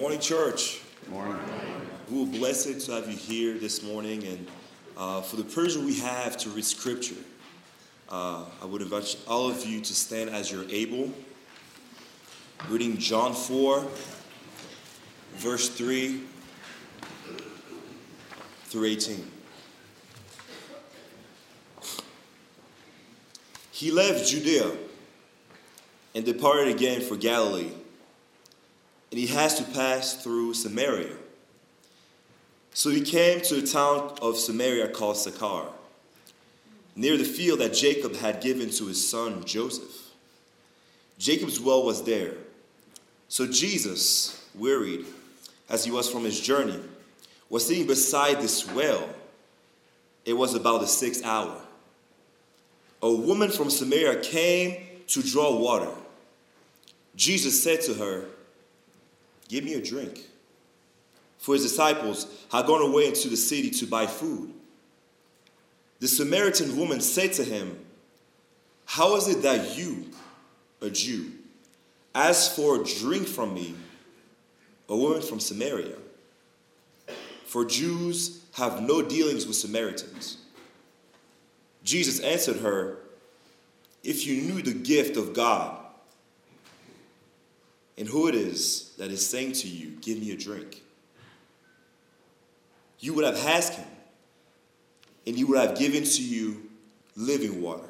Morning, church. Good morning. We're blessed to have you here this morning, and for the pleasure we have to read Scripture, I would invite all of you to stand as you're able. Reading John 4, verse 3 through 18. He left Judea and departed again for Galilee, and he has to pass through Samaria. So he came to a town of Samaria called Sychar, near the field that Jacob had given to his son Joseph. Jacob's well was there. So Jesus, wearied as he was from his journey, was sitting beside this well. It was about the 6th hour. A woman from Samaria came to draw water. Jesus said to her, "Give me a drink." For his disciples had gone away into the city to buy food. The Samaritan woman said to him, "How is it that you, a Jew, ask for a drink from me, a woman from Samaria? For Jews have no dealings with Samaritans." Jesus answered her, "If you knew the gift of God and who it is that is saying to you, 'Give me a drink,' you would have asked him, and he would have given to you living water."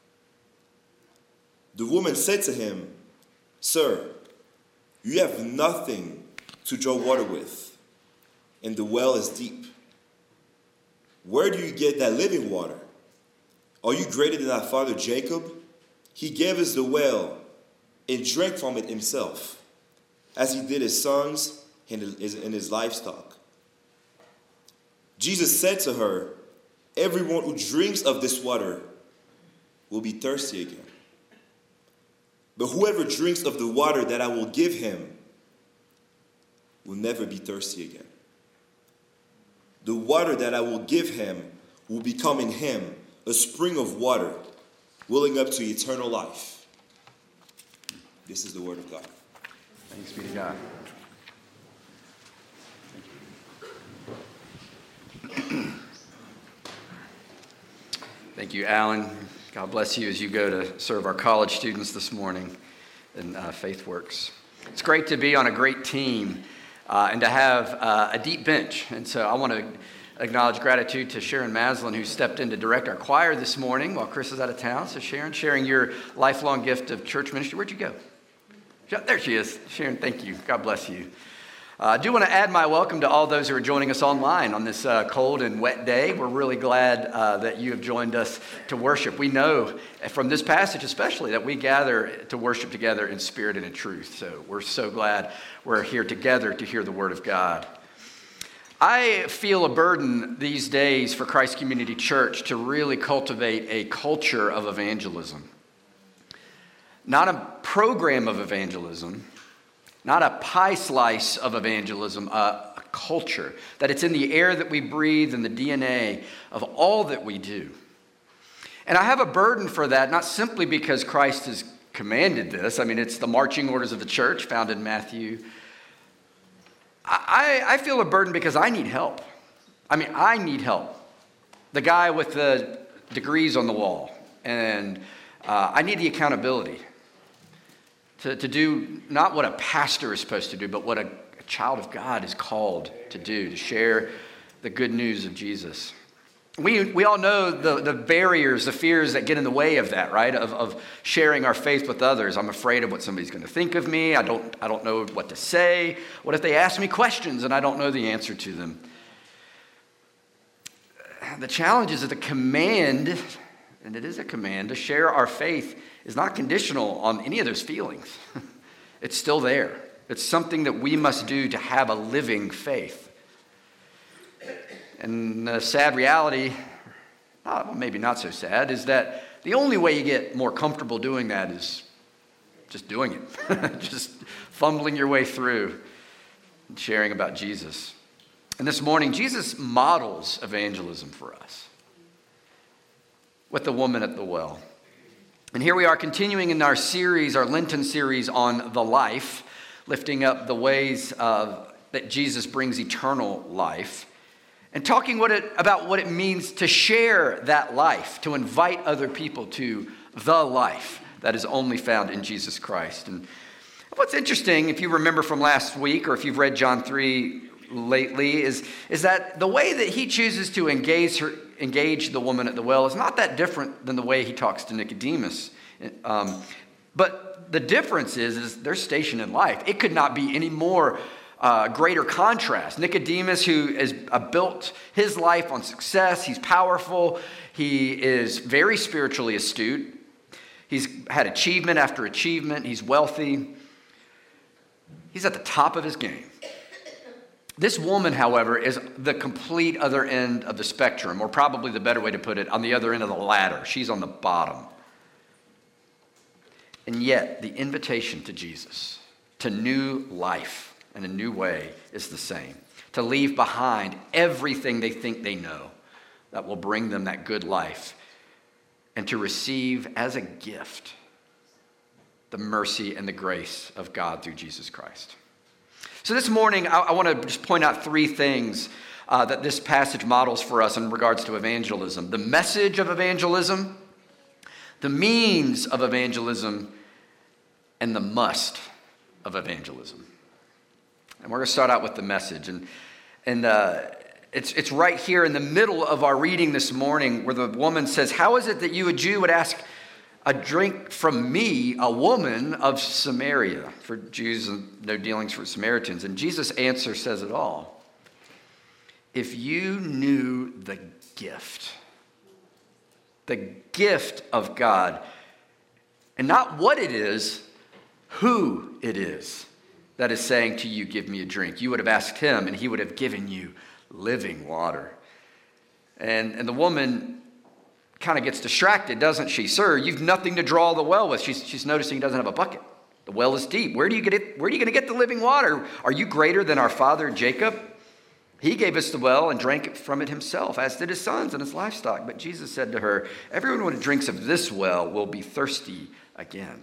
The woman said to him, "Sir, you have nothing to draw water with, and the well is deep. Where do you get that living water? Are you greater than our father Jacob? He gave us the well and drank from it himself, as he did his sons and his livestock." Jesus said to her, "Everyone who drinks of this water will be thirsty again. But whoever drinks of the water that I will give him will never be thirsty again. The water that I will give him will become in him a spring of water, welling up to eternal life." This is the word of God. Thanks be to God. Thank you, Alan. God bless you as you go to serve our college students this morning in FaithWorks. It's great to be on a great team and to have a deep bench. And so I want to acknowledge gratitude to Sharon Maslin, who stepped in to direct our choir this morning while Chris is out of town. So Sharon, sharing your lifelong gift of church ministry. Where'd you go? There she is. Sharon, thank you. God bless you. I do want to add my welcome to all those who are joining us online on this cold and wet day. We're really glad that you have joined us to worship. We know from this passage especially that we gather to worship together in spirit and in truth. So we're so glad we're here together to hear the word of God. I feel a burden these days for Christ Community Church to really cultivate a culture of evangelism. Not a program of evangelism, not a pie slice of evangelism, a culture. That it's in the air that we breathe and the DNA of all that we do. And I have a burden for that, not simply because Christ has commanded this. I mean, it's the marching orders of the church found in Matthew. I feel a burden because I need help. I need help. The guy with the degrees on the wall. And I need the accountability to do not what a pastor is supposed to do, but what a child of God is called to do, to share the good news of Jesus. We all know the barriers, the fears that get in the way of that, right? Of sharing our faith with others. I'm afraid of what somebody's going to think of me. I don't know what to say. What if they ask me questions and I don't know the answer to them? The challenge is that the command, and it is a command, to share our faith is not conditional on any of those feelings. It's still there. It's something that we must do to have a living faith. And the sad reality, maybe not so sad, is that the only way you get more comfortable doing that is just doing it. Just fumbling your way through and sharing about Jesus. And this morning, Jesus models evangelism for us with the woman at the well. And here we are continuing in our series, our Lenten series on the life, lifting up the ways that Jesus brings eternal life, and talking about what it means to share that life, to invite other people to the life that is only found in Jesus Christ. And what's interesting, if you remember from last week, or if you've read John 3 lately, is that the way that he chooses to engage the woman at the well is not that different than the way he talks to Nicodemus. But the difference is their station in life. It could not be any more greater contrast. Nicodemus, who has built his life on success, he's powerful, he is very spiritually astute, he's had achievement after achievement, he's wealthy, he's at the top of his game. This woman, however, is the complete other end of the spectrum, or probably the better way to put it, on the other end of the ladder. She's on the bottom. And yet, the invitation to Jesus, to new life in a new way, is the same. To leave behind everything they think they know that will bring them that good life, and to receive as a gift the mercy and the grace of God through Jesus Christ. So this morning, I want to just point out three things that this passage models for us in regards to evangelism. The message of evangelism, the means of evangelism, and the must of evangelism. And we're going to start out with the message. And it's right here in the middle of our reading this morning where the woman says, "How is it that you, a Jew, would ask a drink from me, a woman of Samaria?" For Jews, no dealings with Samaritans. And Jesus' answer says it all. If you knew the gift of God, and not what it is, who it is that is saying to you, "Give me a drink," you would have asked him, and he would have given you living water. And the woman kind of gets distracted, doesn't she? "Sir, you've nothing to draw the well with." She's noticing he doesn't have a bucket. The well is deep. Where are you going to get the living water? "Are you greater than our father Jacob? He gave us the well and drank from it himself, as did his sons and his livestock." But Jesus said to her, "Everyone who drinks of this well will be thirsty again.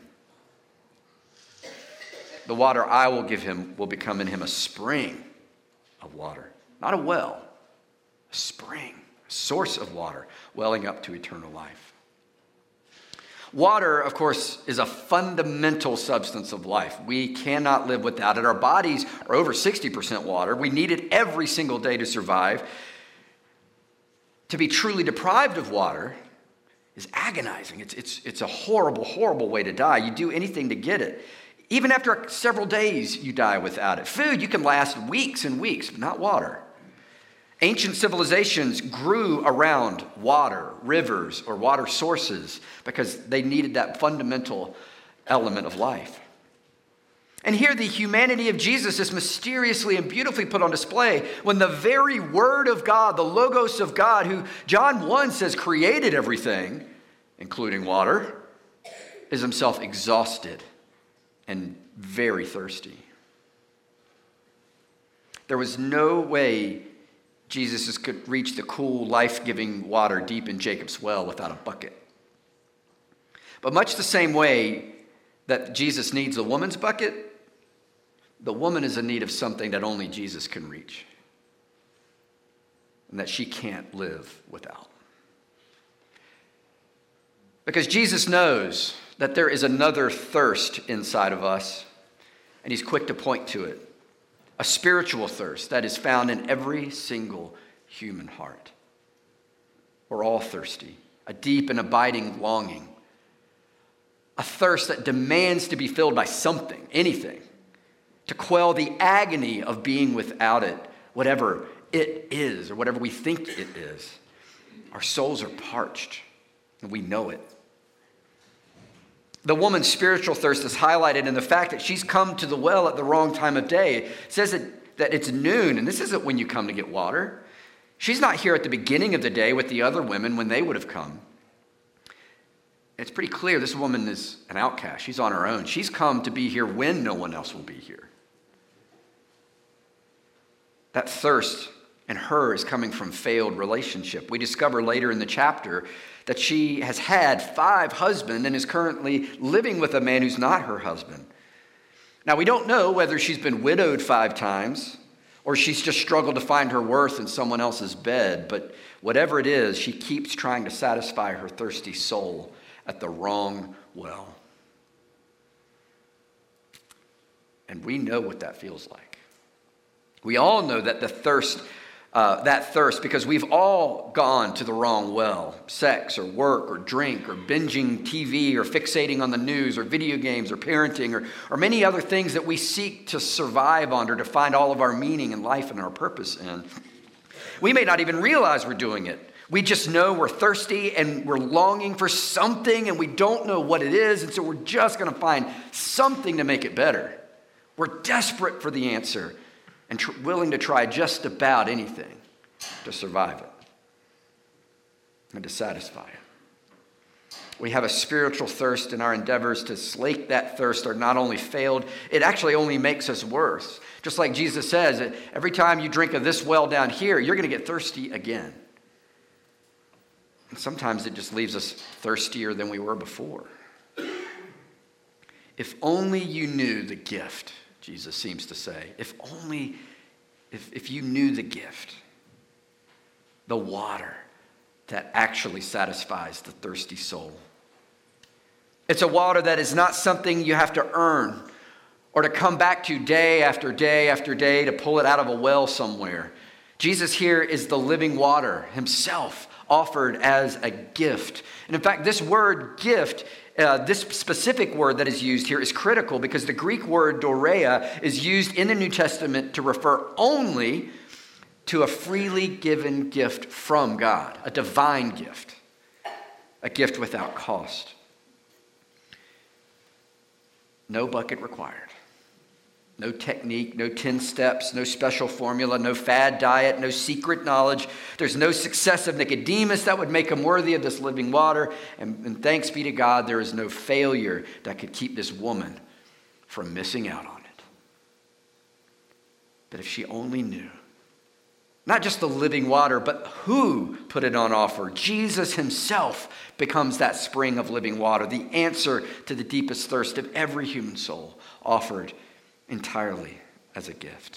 The water I will give him will become in him a spring of water." Not a well, a spring, a source of water, welling up to eternal life. Water, of course, is a fundamental substance of life. We cannot live without it. Our bodies are over 60% water. We need it every single day to survive. To be truly deprived of water is agonizing. It's a horrible, horrible way to die. You do anything to get it. Even after several days, you die without it. Food, you can last weeks and weeks, but not water. Ancient civilizations grew around water, rivers, or water sources because they needed that fundamental element of life. And here the humanity of Jesus is mysteriously and beautifully put on display when the very Word of God, the Logos of God, who John 1 says created everything, including water, is himself exhausted and very thirsty. There was no way Jesus could reach the cool, life-giving water deep in Jacob's well without a bucket. But much the same way that Jesus needs the woman's bucket, the woman is in need of something that only Jesus can reach and that she can't live without. Because Jesus knows that there is another thirst inside of us, and he's quick to point to it. A spiritual thirst that is found in every single human heart. We're all thirsty. A deep and abiding longing. A thirst that demands to be filled by something, anything, to quell the agony of being without it, whatever it is or whatever we think it is. Our souls are parched, and we know it. The woman's spiritual thirst is highlighted in the fact that she's come to the well at the wrong time of day. It says that it's noon, and this isn't when you come to get water. She's not here at the beginning of the day with the other women when they would have come. It's pretty clear this woman is an outcast. She's on her own. She's come to be here when no one else will be here. That thirst in her is coming from failed relationship. We discover later in the chapter that she has had 5 husbands and is currently living with a man who's not her husband. Now, we don't know whether she's been widowed 5 times or she's just struggled to find her worth in someone else's bed, but whatever it is, she keeps trying to satisfy her thirsty soul at the wrong well. And we know what that feels like. We all know that that thirst, because we've all gone to the wrong well. Sex or work or drink or binging TV or fixating on the news or video games or parenting or many other things that we seek to survive on or to find all of our meaning in life and our purpose in. We may not even realize we're doing it. We just know we're thirsty and we're longing for something and we don't know what it is, and so we're just going to find something to make it better. We're desperate for the answer and willing to try just about anything to survive it and to satisfy it. We have a spiritual thirst, and our endeavors to slake that thirst are not only failed, it actually only makes us worse. Just like Jesus says, every time you drink of this well down here, you're going to get thirsty again. And sometimes it just leaves us thirstier than we were before. If only you knew the gift, Jesus seems to say. If you knew the gift, the water that actually satisfies the thirsty soul. It's a water that is not something you have to earn or to come back to day after day after day to pull it out of a well somewhere. Jesus here is the living water himself, offered as a gift. And in fact, this word gift, this specific word that is used here is critical because the Greek word dorea is used in the New Testament to refer only to a freely given gift from God, a divine gift, a gift without cost. No bucket required. No technique, no 10 steps, no special formula, no fad diet, no secret knowledge. There's no success of Nicodemus that would make him worthy of this living water. And thanks be to God, there is no failure that could keep this woman from missing out on it. But if she only knew, not just the living water, but who put it on offer. Jesus himself becomes that spring of living water, the answer to the deepest thirst of every human soul, offered entirely as a gift.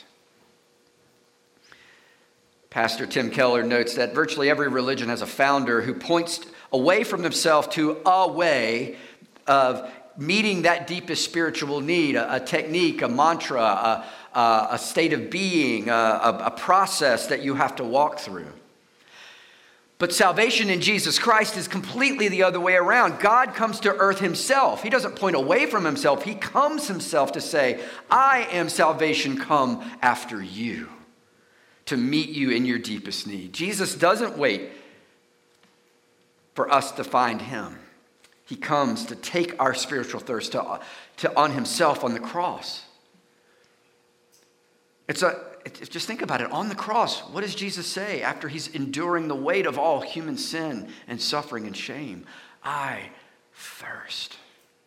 Pastor Tim Keller notes that virtually every religion has a founder who points away from himself to a way of meeting that deepest spiritual need, a technique, a mantra, a state of being, a process that you have to walk through. But salvation in Jesus Christ is completely the other way around. God comes to earth himself. He doesn't point away from himself. He comes himself to say, I am salvation come after you, to meet you in your deepest need. Jesus doesn't wait for us to find him. He comes to take our spiritual thirst to on himself on the cross. Just think about it. On the cross, what does Jesus say after he's enduring the weight of all human sin and suffering and shame? I thirst.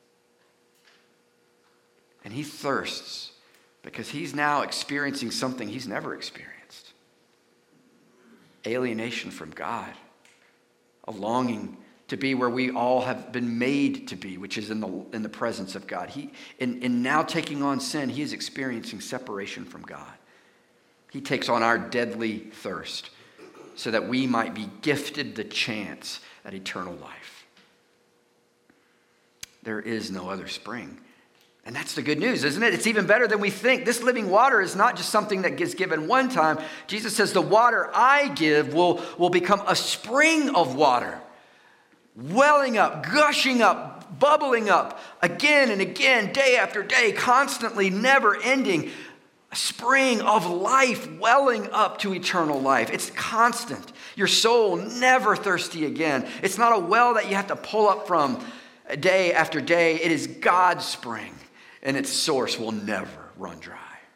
And he thirsts because he's now experiencing something he's never experienced. Alienation from God. A longing to be where we all have been made to be, which is in the presence of God. In now taking on sin, he is experiencing separation from God. He takes on our deadly thirst so that we might be gifted the chance at eternal life. There is no other spring. And that's the good news, isn't it? It's even better than we think. This living water is not just something that gets given one time. Jesus says the water I give will become a spring of water, welling up, gushing up, bubbling up again and again, day after day, constantly, never ending. A spring of life welling up to eternal life. It's constant. Your soul never thirsty again. It's not a well that you have to pull up from day after day. It is God's spring, and its source will never run dry.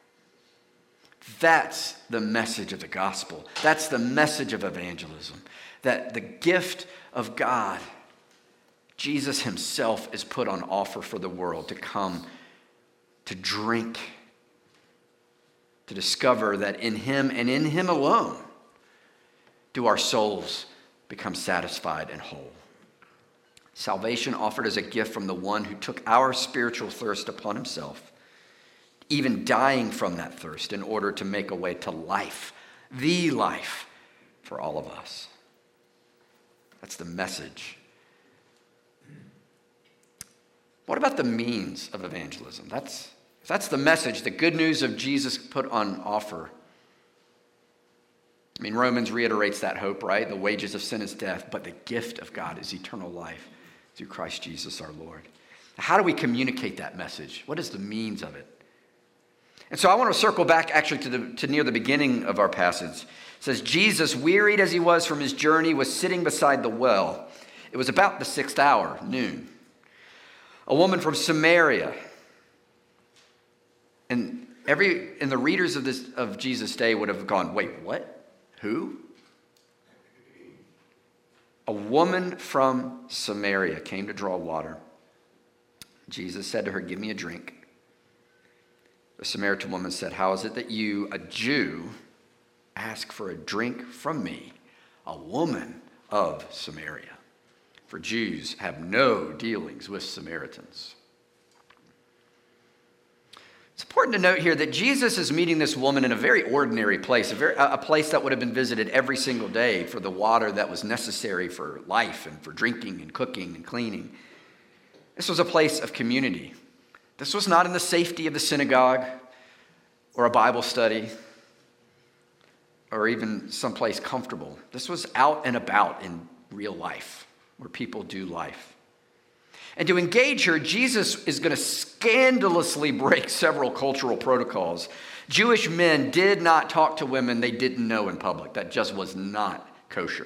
That's the message of the gospel. That's the message of evangelism. That the gift of God, Jesus himself, is put on offer for the world to come to drink, to discover that in him and in him alone do our souls become satisfied and whole. Salvation offered as a gift from the one who took our spiritual thirst upon himself even dying from that thirst in order to make a way to life, the life for all of us. That's the message. What about the means of evangelism? That's the message, the good news of Jesus put on offer. I mean, Romans reiterates that hope, right? The wages of sin is death, but the gift of God is eternal life through Christ Jesus our Lord. How do we communicate that message? What is the means of it? And so I want to circle back actually to near the beginning of our passage. It says, Jesus, wearied as he was from his journey, was sitting beside the well. It was about the 6th hour, noon. A woman from Samaria. And the readers of Jesus' day would have gone, wait, what? Who? A woman from Samaria came to draw water. Jesus said to her, give me a drink. The Samaritan woman said, how is it that you, a Jew, ask for a drink from me, a woman of Samaria? For Jews have no dealings with Samaritans. It's important to note here that Jesus is meeting this woman in a very ordinary place, a place that would have been visited every single day for the water that was necessary for life and for drinking and cooking and cleaning. This was a place of community. This was not in the safety of the synagogue or a Bible study or even someplace comfortable. This was out and about in real life where people do life. And to engage her, Jesus is going to scandalously break several cultural protocols. Jewish men did not talk to women they didn't know in public. That just was not kosher.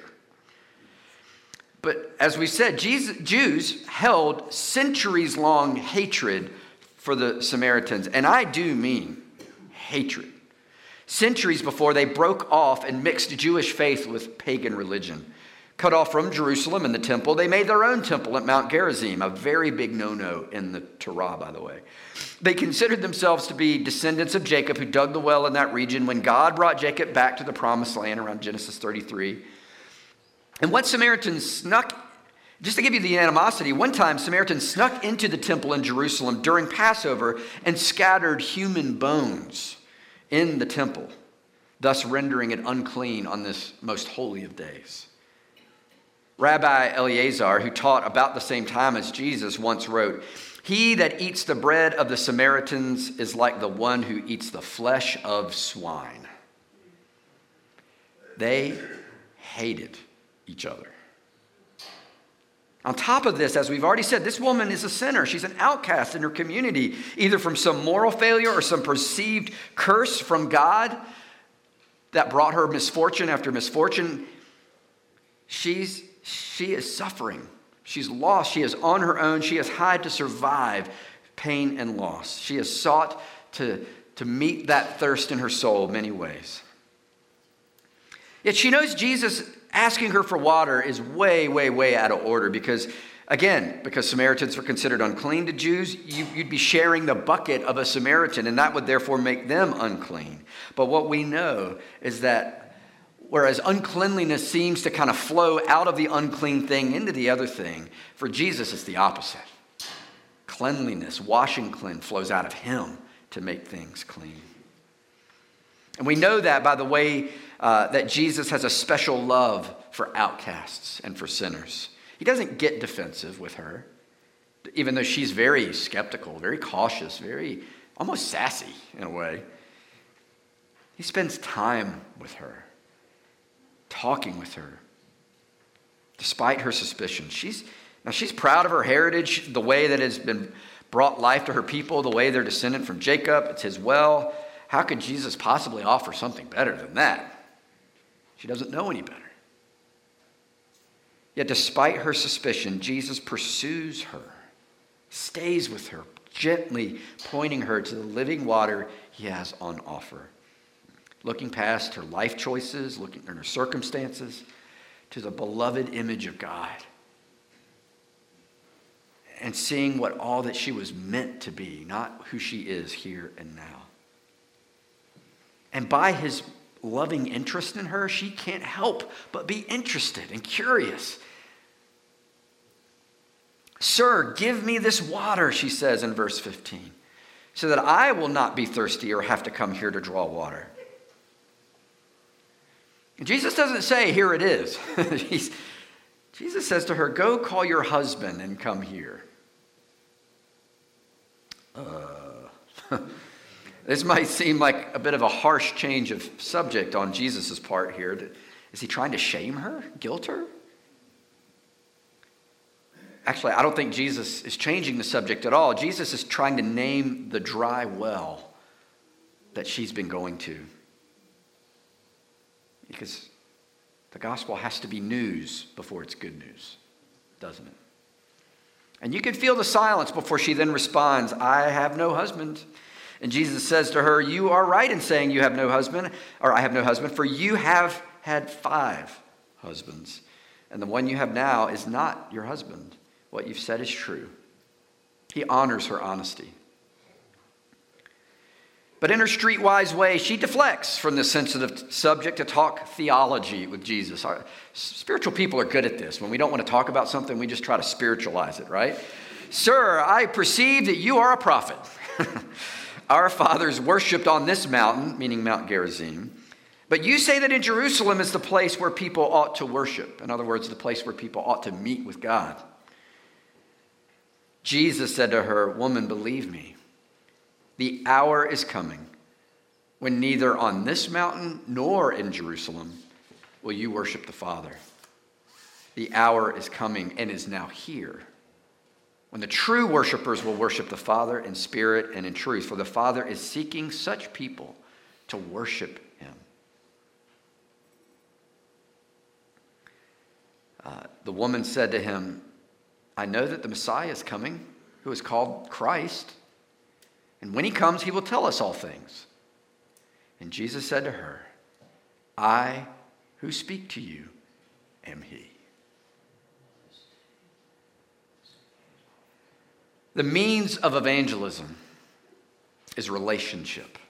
But as we said, Jews held centuries-long hatred for the Samaritans. And I do mean hatred. Centuries before they broke off and mixed Jewish faith with pagan religion. Cut off from Jerusalem and the temple, they made their own temple at Mount Gerizim, a very big no-no in the Torah, by the way. They considered themselves to be descendants of Jacob, who dug the well in that region when God brought Jacob back to the promised land around Genesis 33. And what Samaritans snuck, just to give you the animosity, one time Samaritans snuck into the temple in Jerusalem during Passover and scattered human bones in the temple, thus rendering it unclean on this most holy of days. Rabbi Eleazar, who taught about the same time as Jesus, once wrote, he that eats the bread of the Samaritans is like the one who eats the flesh of swine. They hated each other. On top of this, as we've already said, this woman is a sinner. She's an outcast in her community, either from some moral failure or some perceived curse from God that brought her misfortune after misfortune. She is suffering. She's lost. She is on her own. She has had to survive pain and loss. She has sought to meet that thirst in her soul in many ways. Yet she knows Jesus asking her for water is way, way, way out of order because Samaritans were considered unclean to Jews, you'd be sharing the bucket of a Samaritan, and that would therefore make them unclean. But what we know is that whereas uncleanliness seems to kind of flow out of the unclean thing into the other thing, for Jesus it's the opposite. Cleanliness, washing clean, flows out of him to make things clean. And we know that by the way that Jesus has a special love for outcasts and for sinners. He doesn't get defensive with her, even though she's very skeptical, very cautious, very almost sassy in a way. He spends time with her, talking with her, despite her suspicion. She's proud of her heritage, the way that has been brought life to her people, the way they're descended from Jacob. It's his well. How could Jesus possibly offer something better than that? She doesn't know any better. Yet despite her suspicion, Jesus pursues her, stays with her, gently pointing her to the living water he has on offer. Looking past her life choices, looking at her circumstances, to the beloved image of God. And seeing what all that she was meant to be, not who she is here and now. And by his loving interest in her, she can't help but be interested and curious. Sir, give me this water, she says in verse 15, so that I will not be thirsty or have to come here to draw water. And Jesus doesn't say, here it is. Jesus says to her, go call your husband and come here. This might seem like a bit of a harsh change of subject on Jesus' part here. Is he trying to shame her, guilt her? Actually, I don't think Jesus is changing the subject at all. Jesus is trying to name the dry well that she's been going to. Because the gospel has to be news before it's good news, doesn't it? And you can feel the silence before she then responds, I have no husband. And Jesus says to her, you are right in saying you have no husband, or I have no husband, for you have had 5 husbands, and the one you have now is not your husband. What you've said is true. He honors her honesty. But in her streetwise way, she deflects from this sensitive subject to talk theology with Jesus. Our spiritual people are good at this. When we don't want to talk about something, we just try to spiritualize it, right? Sir, I perceive that you are a prophet. Our fathers worshipped on this mountain, meaning Mount Gerizim. But you say that in Jerusalem is the place where people ought to worship. In other words, the place where people ought to meet with God. Jesus said to her, woman, believe me, the hour is coming when neither on this mountain nor in Jerusalem will you worship the Father. The hour is coming and is now here when the true worshipers will worship the Father in spirit and in truth, for the Father is seeking such people to worship him. The woman said to him, I know that the Messiah is coming, who is called Christ, and when he comes, he will tell us all things. And Jesus said to her, I who speak to you am he. The means of evangelism is relationship.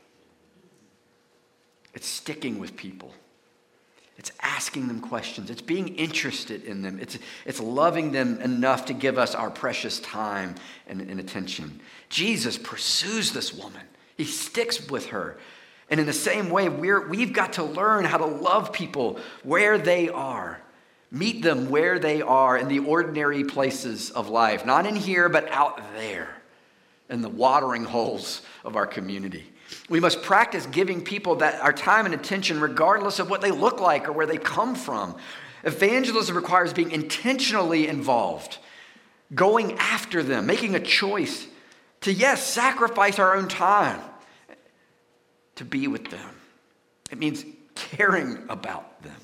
It's sticking with people. It's asking them questions. It's being interested in them. It's loving them enough to give us our precious time and attention. Jesus pursues this woman. He sticks with her. And in the same way, we've got to learn how to love people where they are. Meet them where they are in the ordinary places of life. Not in here, but out there in the watering holes of our community. We must practice giving people that our time and attention regardless of what they look like or where they come from. Evangelism requires being intentionally involved, going after them, making a choice to, yes, sacrifice our own time to be with them. It means caring about them.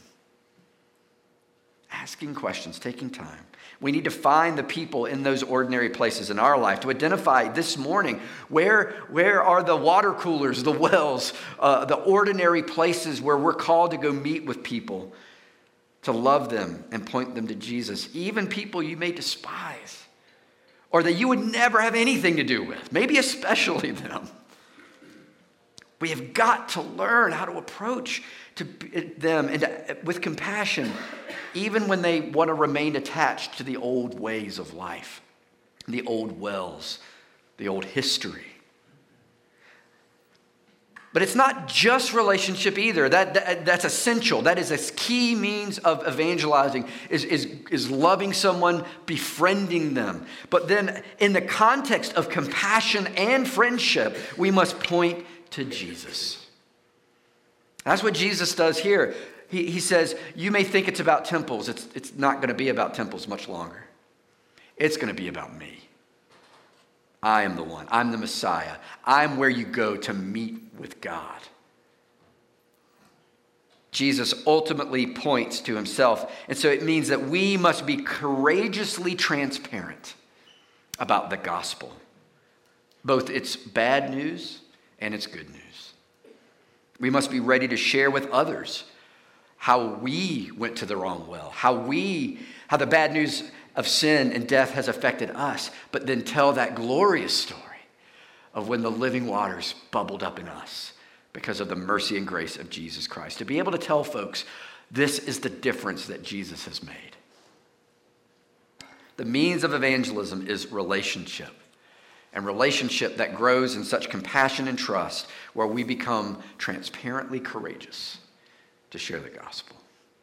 Asking questions, taking time. We need to find the people in those ordinary places in our life to identify this morning where are the water coolers, the wells, the ordinary places where we're called to go meet with people, to love them and point them to Jesus, even people you may despise or that you would never have anything to do with, maybe especially them. We have got to learn how to approach to them and with compassion, even when they want to remain attached to the old ways of life, the old wells, the old history. But it's not just relationship either. That's essential. That is a key means of evangelizing, is loving someone, befriending them. But then in the context of compassion and friendship, we must point to Jesus. That's what Jesus does here. He says, you may think it's about temples. It's not going to be about temples much longer. It's going to be about me. I am the one. I'm the Messiah. I'm where you go to meet with God. Jesus ultimately points to himself. And so it means that we must be courageously transparent about the gospel, both its bad news and its good news. We must be ready to share with others how we went to the wrong well, how the bad news of sin and death has affected us, but then tell that glorious story of when the living waters bubbled up in us because of the mercy and grace of Jesus Christ. To be able to tell folks, this is the difference that Jesus has made. The means of evangelism is relationship. and relationship that grows in such compassion and trust, where we become transparently courageous to share the gospel.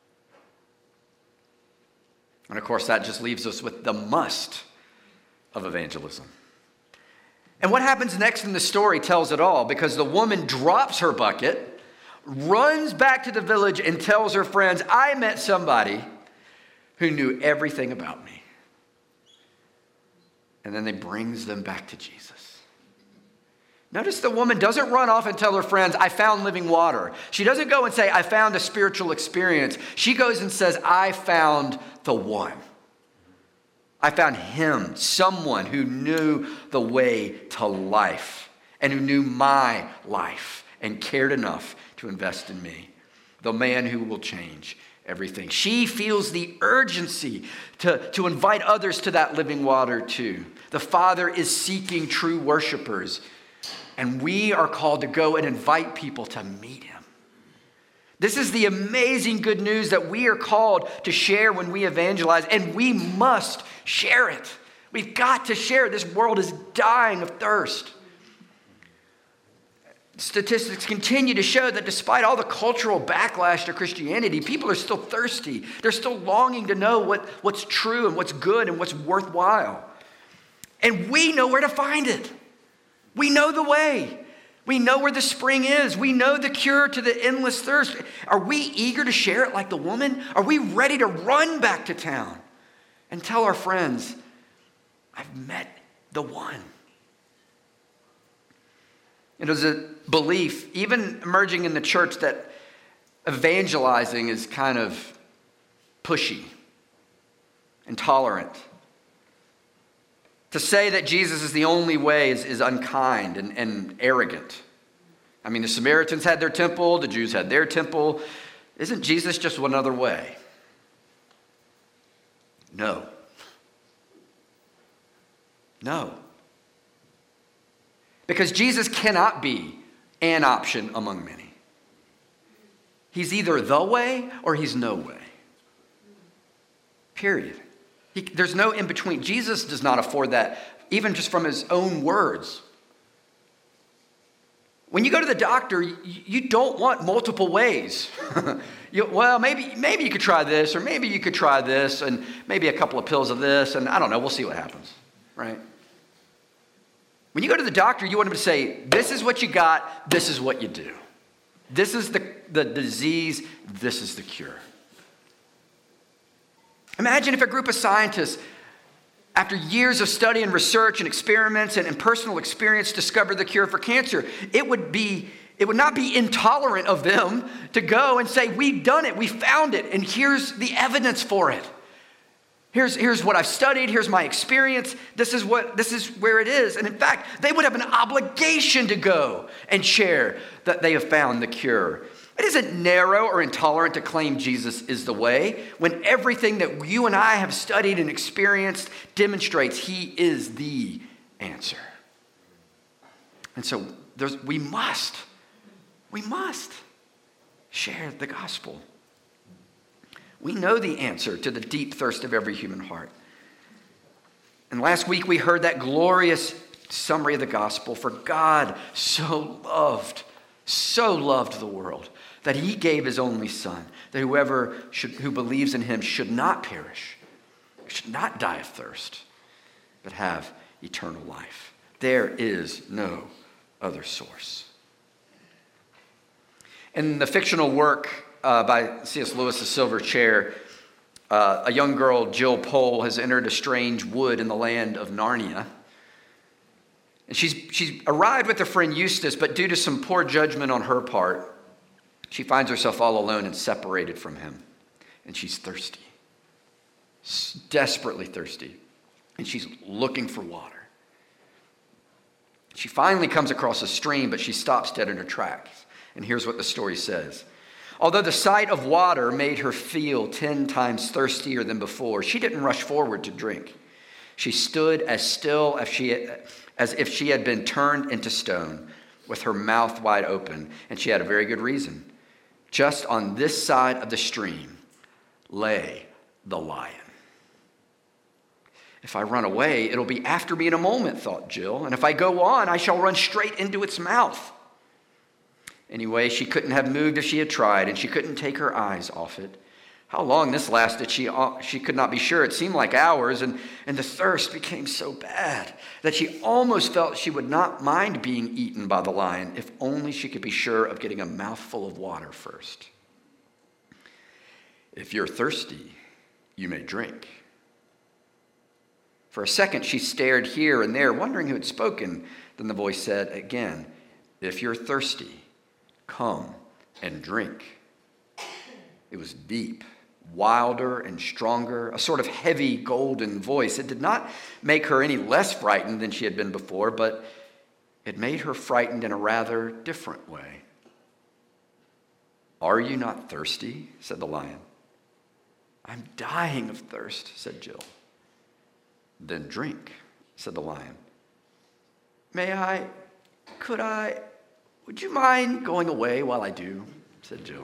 And of course, that just leaves us with the must of evangelism. And what happens next in the story tells it all, because the woman drops her bucket, runs back to the village, and tells her friends, I met somebody who knew everything about me. And then they brings them back to Jesus. Notice the woman doesn't run off and tell her friends, I found living water. She doesn't go and say, I found a spiritual experience. She goes and says, I found the one. I found him, someone who knew the way to life and who knew my life and cared enough to invest in me. The man who will change everything. She feels the urgency to invite others to that living water too. The Father is seeking true worshipers, and we are called to go and invite people to meet him. This is the amazing good news that we are called to share when we evangelize, and we must share it. We've got to share it. This world is dying of thirst. Statistics continue to show that despite all the cultural backlash to Christianity, people are still thirsty. They're still longing to know what's true and what's good and what's worthwhile. And we know where to find it. We know the way. We know where the spring is. We know the cure to the endless thirst. Are we eager to share it like the woman? Are we ready to run back to town and tell our friends, I've met the one? It is a belief, even emerging in the church, that evangelizing is kind of pushy, intolerant. To say that Jesus is the only way is unkind and arrogant. I mean, the Samaritans had their temple, the Jews had their temple. Isn't Jesus just one other way? No. No. Because Jesus cannot be an option among many. He's either the way or he's no way. Period. There's no in between. Jesus does not afford that, even just from his own words. When you go to the doctor, you don't want multiple ways. Well, maybe you could try this, or maybe you could try this, and maybe a couple of pills of this, and I don't know, we'll see what happens, right? When you go to the doctor, you want him to say, this is what you got, this is what you do. This is the disease, this is the cure. Imagine if a group of scientists, after years of study and research and experiments and personal experience, discovered the cure for cancer. It would not be intolerant of them to go and say, we've done it, we found it, and here's the evidence for it. Here's what I've studied, here's my experience, this is where it is. And in fact, they would have an obligation to go and share that they have found the cure. It isn't narrow or intolerant to claim Jesus is the way when everything that you and I have studied and experienced demonstrates he is the answer. And so we must share the gospel. We know the answer to the deep thirst of every human heart. And last week we heard that glorious summary of the gospel. For God so loved the world that he gave his only son, that who believes in him should not perish, should not die of thirst, but have eternal life. There is no other source. In the fictional work by C.S. Lewis, The Silver Chair, a young girl, Jill Pole, has entered a strange wood in the land of Narnia. And she's arrived with her friend Eustace, but due to some poor judgment on her part, she finds herself all alone and separated from him. And she's thirsty, desperately thirsty. And she's looking for water. She finally comes across a stream, but she stops dead in her tracks. And here's what the story says. Although the sight of water made her feel 10 times thirstier than before, she didn't rush forward to drink. She stood as still as if she had been turned into stone, with her mouth wide open, and she had a very good reason. Just on this side of the stream lay the lion. If I run away, it'll be after me in a moment, thought Jill. And if I go on, I shall run straight into its mouth. Anyway, she couldn't have moved if she had tried, and she couldn't take her eyes off it. How long this lasted, she could not be sure. It seemed like hours, and the thirst became so bad that she almost felt she would not mind being eaten by the lion if only she could be sure of getting a mouthful of water first. If you're thirsty, you may drink. For a second, she stared here and there, wondering who had spoken. Then the voice said again, if you're thirsty, come and drink. It was deep, wilder and stronger, a sort of heavy golden voice. It did not make her any less frightened than she had been before, but it made her frightened in a rather different way. Are you not thirsty? Said the lion. I'm dying of thirst, said Jill. Then drink, said the lion. Would you mind going away while I do? Said Jill.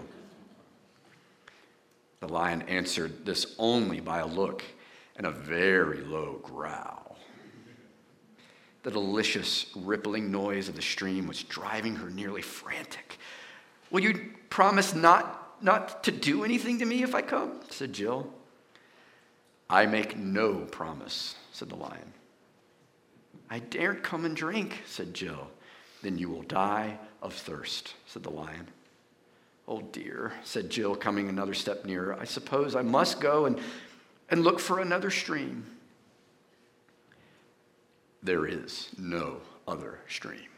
The lion answered this only by a look and a very low growl. The delicious rippling noise of the stream was driving her nearly frantic. Will you promise not to do anything to me if I come? Said Jill. I make no promise, said the lion. I daren't come and drink, said Jill. Then you will die of thirst, said the lion. Oh dear, said Jill, coming another step nearer. I suppose I must go and look for another stream. There is no other stream.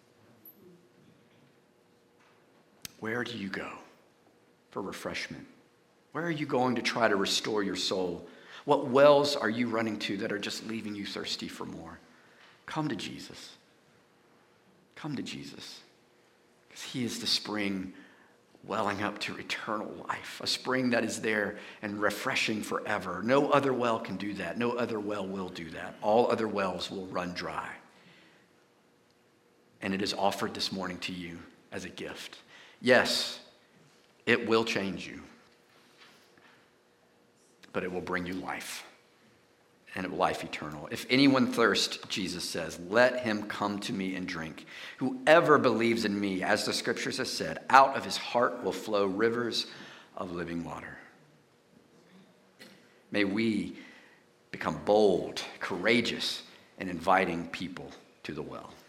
Where do you go for refreshment? Where are you going to try to restore your soul? What wells are you running to that are just leaving you thirsty for more? Come to Jesus. Come to Jesus. Because he is the spring welling up to eternal life, a spring that is there and refreshing forever. No other well can do that. No other well will do that. All other wells will run dry. And it is offered this morning to you as a gift. Yes, it will change you, but it will bring you life, and life eternal. If anyone thirsts, Jesus says, let him come to me and drink. Whoever believes in me, as the scriptures have said, out of his heart will flow rivers of living water. May we become bold, courageous, and inviting people to the well.